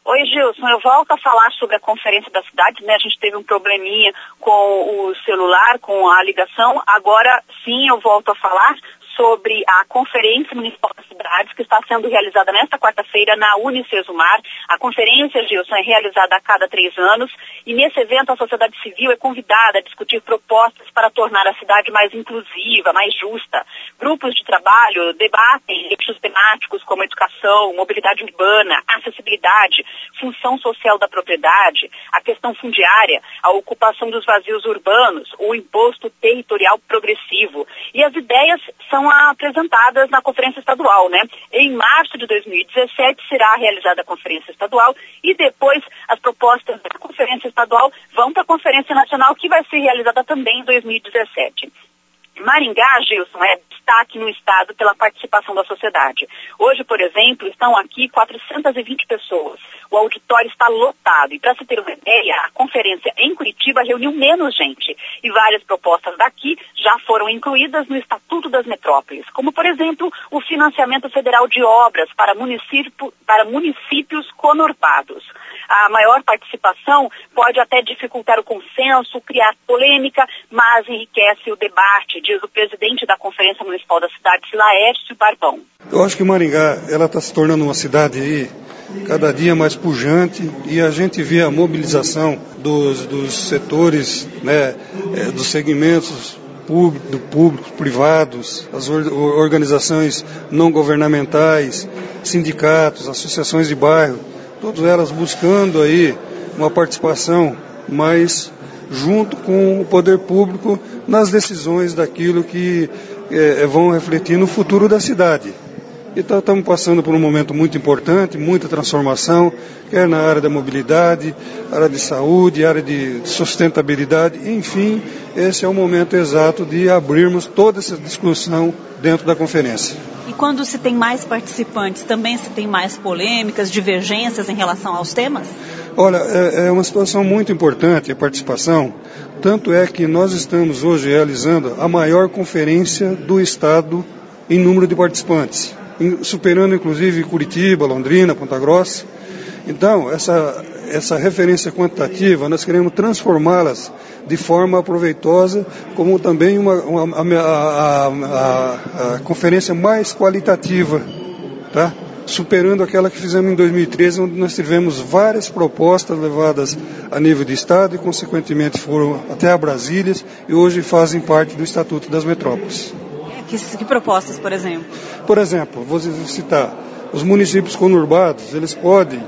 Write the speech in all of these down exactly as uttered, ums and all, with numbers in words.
Oi, Gilson, eu volto a falar sobre a Conferência da Cidade, né? A gente teve um probleminha com o celular, com a ligação. Agora sim eu volto a falar sobre a Conferência Municipal das Cidades, que está sendo realizada nesta quarta-feira na Unicesumar. A conferência, Gilson, é realizada a cada três anos e nesse evento a sociedade civil é convidada a discutir propostas para tornar a cidade mais inclusiva, mais justa. Grupos de trabalho debatem eixos temáticos como educação, mobilidade urbana, acessibilidade, função social da propriedade, a questão fundiária, a ocupação dos vazios urbanos, o imposto territorial progressivo. E as ideias são apresentadas na Conferência Estadual, né? Em março de dois mil e dezessete será realizada a Conferência Estadual e depois as propostas da Conferência Estadual vão para a Conferência Nacional, que vai ser realizada também em dois mil e dezessete. Maringá, Gilson, é destaque no estado pela participação da sociedade. Hoje, por exemplo, estão aqui quatrocentas e vinte pessoas. O auditório está lotado. E para se ter uma ideia, a conferência em Curitiba reuniu menos gente. E várias propostas daqui já foram incluídas no Estatuto das Metrópoles, como, por exemplo, o financiamento federal de obras para, município, para municípios conurbados. A maior participação pode até dificultar o consenso, criar polêmica, mas enriquece o debate, diz o presidente da Conferência Municipal das Cidades, Laércio Barbão. Eu acho que Maringá ela está se tornando uma cidade aí cada dia mais pujante e a gente vê a mobilização dos, dos setores, né, dos segmentos público, do público, privados, as organizações não governamentais, sindicatos, associações de bairro, todas elas buscando aí uma participação mais junto com o poder público nas decisões daquilo que é, vão refletir no futuro da cidade. Então estamos passando por um momento muito importante, muita transformação, quer na área da mobilidade, área de saúde, área de sustentabilidade, enfim, esse é o momento exato de abrirmos toda essa discussão dentro da conferência. E quando se tem mais participantes, também se tem mais polêmicas, divergências em relação aos temas? Olha, é, é uma situação muito importante a participação, tanto é que nós estamos hoje realizando a maior conferência do Estado em número de participantes, superando inclusive Curitiba, Londrina, Ponta Grossa. Então, essa, essa referência quantitativa, nós queremos transformá-las de forma proveitosa, como também uma, uma, a, a, a, a conferência mais qualitativa, tá? Superando aquela que fizemos em dois mil e treze, onde nós tivemos várias propostas levadas a nível de Estado e, consequentemente, foram até a Brasília e hoje fazem parte do Estatuto das Metrópoles. Que, que propostas, por exemplo? Por exemplo, vou citar, os municípios conurbados, eles podem,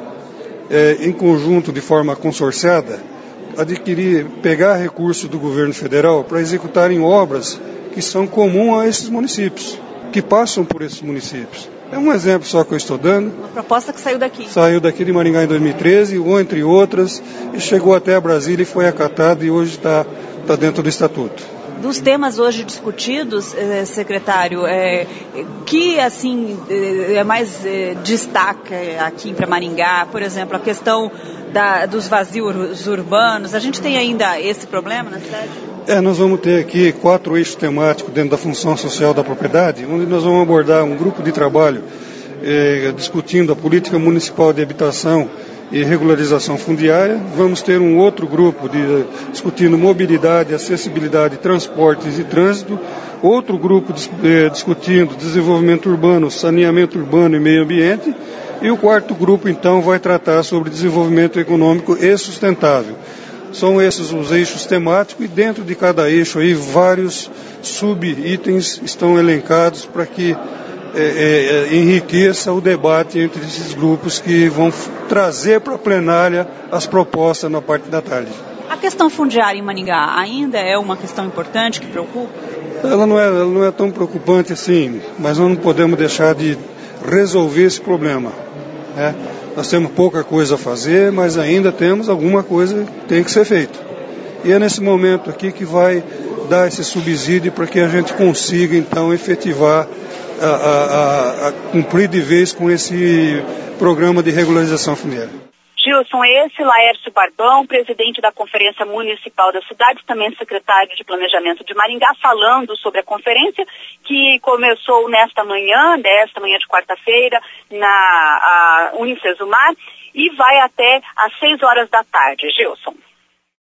é, em conjunto, de forma consorciada, adquirir, pegar recursos do governo federal para executarem obras que são comuns a esses municípios, que passam por esses municípios. É um exemplo só que eu estou dando. Uma proposta que saiu daqui. Saiu daqui de Maringá em dois mil e treze, ou entre outras, e chegou até a Brasília e foi acatada e hoje está, está dentro do Estatuto. Dos temas hoje discutidos, eh, secretário, eh, que assim é mais eh, destaca aqui para Maringá, por exemplo, a questão da, dos vazios urbanos, a gente tem ainda esse problema na cidade? É, nós vamos ter aqui quatro eixos temáticos dentro da função social da propriedade, onde nós vamos abordar um grupo de trabalho eh, discutindo a política municipal de habitação e regularização fundiária. Vamos ter um outro grupo de, discutindo mobilidade, acessibilidade, transportes e trânsito. Outro grupo eh, discutindo desenvolvimento urbano, saneamento urbano e meio ambiente. E o quarto grupo, então, vai tratar sobre desenvolvimento econômico e sustentável. São esses os eixos temáticos e dentro de cada eixo aí vários sub-itens estão elencados para que É, é, enriqueça o debate entre esses grupos que vão f- trazer para a plenária as propostas na parte da tarde. A questão fundiária em Maringá ainda é uma questão importante que preocupa? Ela não é, ela não é tão preocupante assim, mas nós não podemos deixar de resolver esse problema, né? Nós temos pouca coisa a fazer, mas ainda temos alguma coisa que tem que ser feita. E é nesse momento aqui que vai dar esse subsídio para que a gente consiga então efetivar A, a, a cumprir de vez com esse programa de regularização fundiária. Gilson, esse Laércio Barbão, presidente da Conferência Municipal da Cidade, também secretário de Planejamento de Maringá, falando sobre a conferência que começou nesta manhã, nesta manhã de quarta-feira, na Unicesumar. e vai até às seis horas da tarde. Gilson.